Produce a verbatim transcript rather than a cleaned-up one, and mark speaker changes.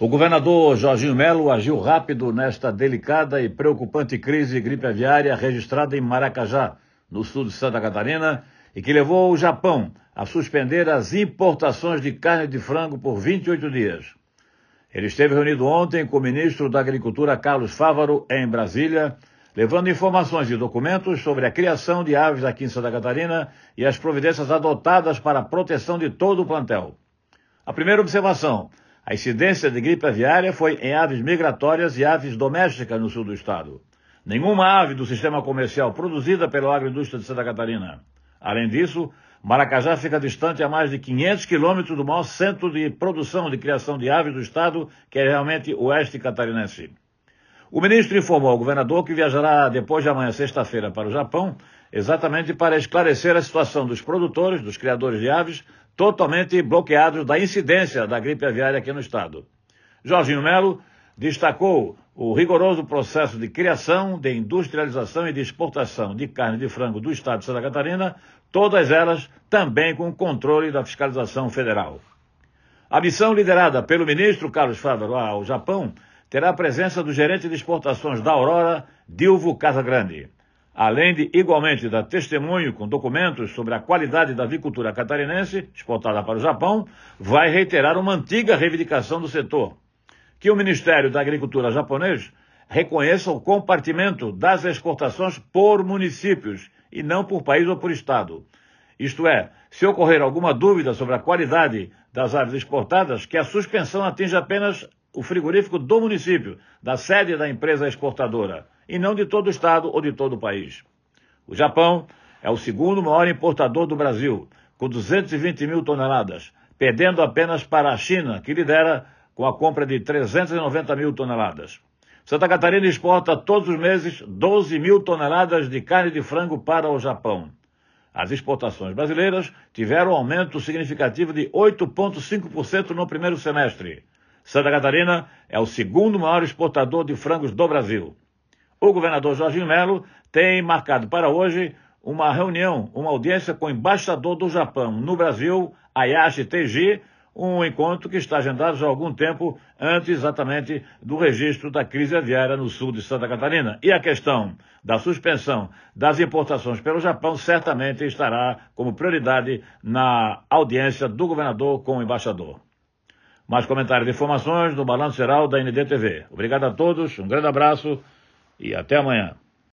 Speaker 1: O governador Jorginho Melo agiu rápido nesta delicada e preocupante crise de gripe aviária registrada em Maracajá, no sul de Santa Catarina, e que levou o Japão a suspender as importações de carne de frango por vinte e oito dias. Ele esteve reunido ontem com o ministro da Agricultura, Carlos Fávaro, em Brasília, levando informações e documentos sobre a criação de aves aqui em Santa Catarina e as providências adotadas para a proteção de todo o plantel. A primeira observação: a incidência de gripe aviária foi em aves migratórias e aves domésticas no sul do estado. Nenhuma ave do sistema comercial produzida pela agroindústria de Santa Catarina. Além disso, Maracajá fica distante a mais de quinhentos quilômetros do maior centro de produção de criação de aves do estado, que é realmente o oeste catarinense. O ministro informou ao governador que viajará depois de amanhã, sexta-feira, para o Japão, exatamente para esclarecer a situação dos produtores, dos criadores de aves, totalmente bloqueados da incidência da gripe aviária aqui no estado. Jorginho Melo destacou o rigoroso processo de criação, de industrialização e de exportação de carne de frango do estado de Santa Catarina, todas elas também com o controle da fiscalização federal. A missão liderada pelo ministro Carlos Fávaro ao Japão terá a presença do gerente de exportações da Aurora, Dilvo Casagrande. Além de, igualmente, dar testemunho com documentos sobre a qualidade da avicultura catarinense, exportada para o Japão, vai reiterar uma antiga reivindicação do setor: que o Ministério da Agricultura japonês reconheça o compartimento das exportações por municípios e não por país ou por estado. Isto é, se ocorrer alguma dúvida sobre a qualidade das aves exportadas, que a suspensão atinja apenas o frigorífico do município, da sede da empresa exportadora, e não de todo o estado ou de todo o país. O Japão é o segundo maior importador do Brasil, com duzentos e vinte mil toneladas, perdendo apenas para a China, que lidera com a compra de trezentos e noventa mil toneladas. Santa Catarina exporta todos os meses doze mil toneladas de carne de frango para o Japão. As exportações brasileiras tiveram um aumento significativo de oito vírgula cinco por cento no primeiro semestre. Santa Catarina é o segundo maior exportador de frangos do Brasil. O governador Jorginho Melo tem marcado para hoje uma reunião, uma audiência com o embaixador do Japão no Brasil, Ayashi Teiji, um encontro que está agendado já há algum tempo antes exatamente do registro da crise aviária no sul de Santa Catarina. E a questão da suspensão das importações pelo Japão certamente estará como prioridade na audiência do governador com o embaixador. Mais comentários e informações no Balanço Geral da N D T V. Obrigado a todos, um grande abraço e até amanhã.